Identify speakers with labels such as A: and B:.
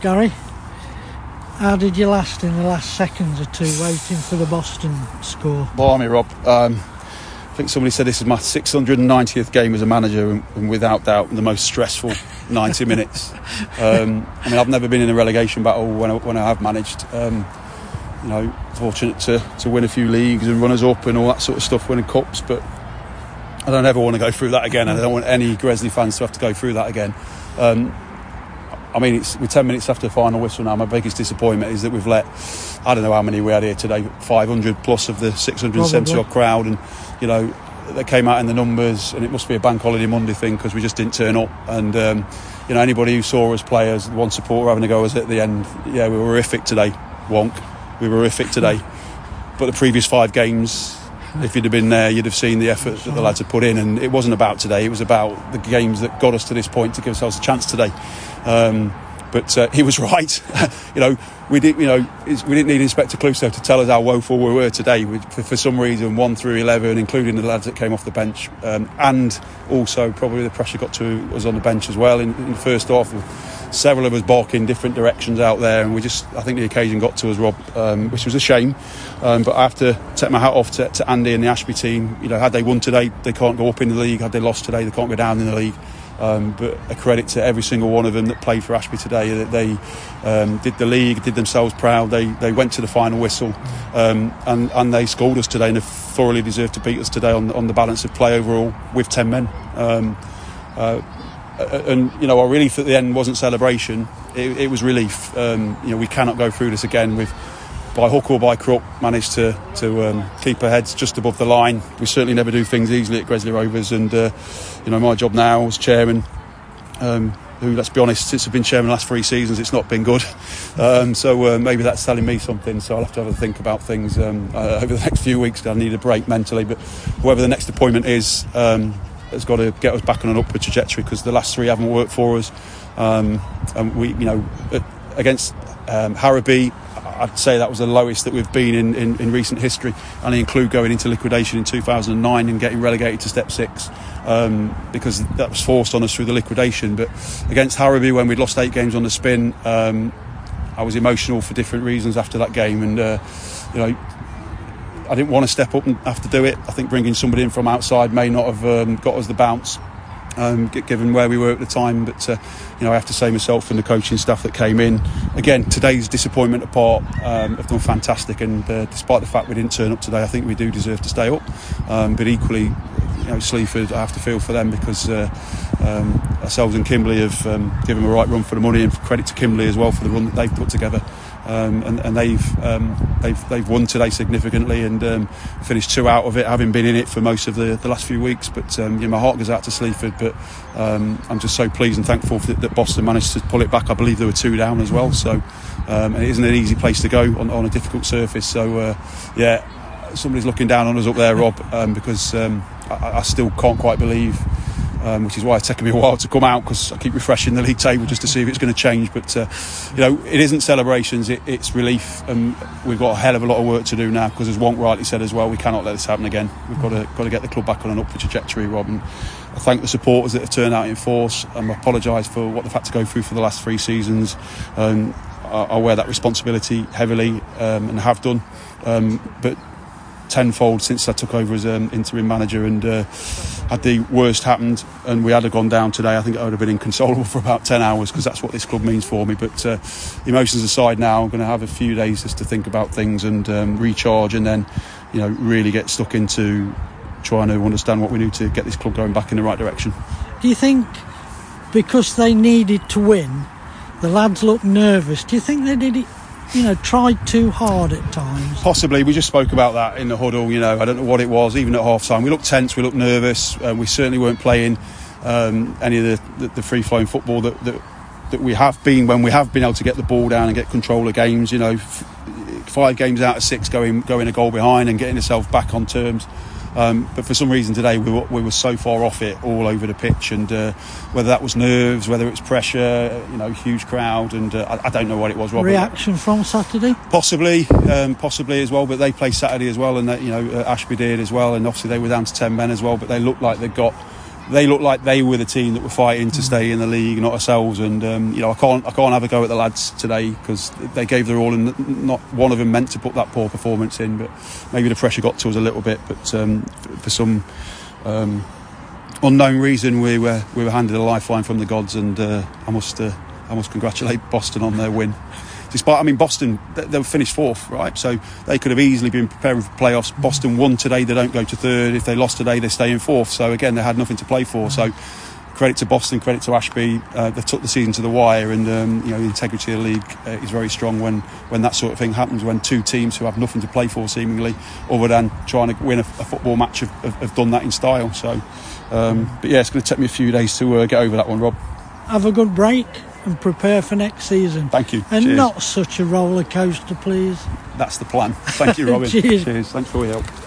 A: Gary, how did you last in the last seconds or two waiting for the Boston score?
B: Blimey, Rob. I think somebody said this is my 690th game as a manager, and without doubt the most stressful 90 minutes. I mean, I've never been in a relegation battle when I have managed. Fortunate to win a few leagues and runners up and all that sort of stuff, winning cups, but I don't ever want to go through that again. I don't want any Gresley fans to have to go through that again. I mean, we're 10 minutes after the final whistle now. My biggest disappointment is that we've let, I don't know how many we had here today, 500 plus of the 670 odd crowd, and they came out in the numbers, and it must be a bank holiday Monday thing because we just didn't turn up. And anybody who saw us play as one supporter having a go us at the end, yeah, we were horrific today. Wonk, we were horrific today. But the previous 5 games, if you'd have been there, you'd have seen the effort that the lads had put in, and it wasn't about today. It was about the games that got us to this point to give ourselves a chance today. But he was right. We didn't need Inspector Clouseau to tell us how woeful we were today. For some reason, 1 through 11, including the lads that came off the bench, and also probably the pressure got to us on the bench as well in the first half. Several of us barking different directions out there, and I think the occasion got to us, Rob, which was a shame. But I have to take my hat off to Andy and the Ashby team. Had they won today, they can't go up in the league. Had they lost today, they can't go down in the league. But a credit to every single one of them that played for Ashby today, that they did the league, did themselves proud. They went to the final whistle, and they scored us today, and they thoroughly deserved to beat us today on the balance of play overall with 10 men. Our relief at the end wasn't celebration, it was relief. We cannot go through this again with, by hook or by crook, managed to keep our heads just above the line. We certainly never do things easily at Gresley Rovers, and my job now as chairman, who, let's be honest, since I've been chairman the last 3 seasons, it's not been good. So maybe that's telling me something. So I'll have to have a think about things over the next few weeks. I need a break mentally, but whoever the next appointment is has got to get us back on an upward trajectory, because the last 3 haven't worked for us. And we, against Harrowby, I'd say that was the lowest that we've been in recent history, and I include going into liquidation in 2009 and getting relegated to Step 6, because that was forced on us through the liquidation. But against Harrowby, when we'd lost 8 games on the spin, I was emotional for different reasons after that game, and I didn't want to step up and have to do it. I think bringing somebody in from outside may not have got us the bounce, given where we were at the time. But I have to say, myself and the coaching staff that came in, again, today's disappointment apart, have done fantastic. And despite the fact we didn't turn up today, I think we do deserve to stay up. But equally, Sleaford, I have to feel for them, because ourselves and Kimberley have given them a right run for the money, and credit to Kimberley as well for the run that they've put together. And they've won today significantly, and finished 2 out of it, having been in it for most of the last few weeks. But my heart goes out to Sleaford, but I'm just so pleased and thankful that Boston managed to pull it back. I believe there were 2 down as well, so and it isn't an easy place to go on a difficult surface. So somebody's looking down on us up there, Rob, because I still can't quite believe, which is why it's taken me a while to come out, because I keep refreshing the league table just to see if it's going to change. But it isn't celebrations, it's relief, and we've got a hell of a lot of work to do now, because as Wonk rightly said as well, we cannot let this happen again. We've got to get the club back on an upward trajectory, Rob. And I thank the supporters that have turned out in force, and I apologise for what they've had to go through for the last 3 seasons. I wear that responsibility heavily, and have done, but tenfold since I took over as interim manager. And had the worst happened and we had gone down today, I think I would have been inconsolable for about 10 hours, because that's what this club means for me. But emotions aside, now I'm going to have a few days just to think about things and recharge, and then really get stuck into trying to understand what we need to get this club going back in the right direction.
A: Do you think because they needed to win, the lads looked nervous? Do you think they did it, tried too hard at times?
B: Possibly. We just spoke about that in the huddle. I don't know what it was. Even at half time, we looked tense, we looked nervous. We certainly weren't playing any of the free-flowing football that we have been when we have been able to get the ball down and get control of games. 5 games out of 6 going a goal behind and getting ourselves back on terms. But for some reason today we were so far off it all over the pitch, and whether that was nerves, whether it was pressure, huge crowd, and I don't know what it was, Robert.
A: Reaction from Saturday? Possibly
B: as well, but they played Saturday as well, and Ashby did as well, and obviously they were down to 10 men as well, but they looked like they got they looked like they were the team that were fighting to stay in the league, not ourselves. And I can't have a go at the lads today because they gave their all, and not one of them meant to put that poor performance in. But maybe the pressure got to us a little bit. But for some unknown reason, we were handed a lifeline from the gods, and I must congratulate Boston on their win. Despite, Boston, they'll finish fourth, right? So they could have easily been preparing for playoffs. Boston won today, they don't go to third. If they lost today, they stay in fourth. So again, they had nothing to play for. So credit to Boston, credit to Ashby. They took the season to the wire, and the integrity of the league is very strong when that sort of thing happens. When two teams who have nothing to play for, seemingly, other than trying to win a football match, have done that in style. So, but yeah, it's going to take me a few days to get over that one, Rob.
A: Have a good break and prepare for next season.
B: Thank you.
A: And
B: Cheers.
A: Not such a roller coaster, please.
B: That's the plan. Thank you, Robin.
A: Cheers.
B: Cheers. Thanks for your help.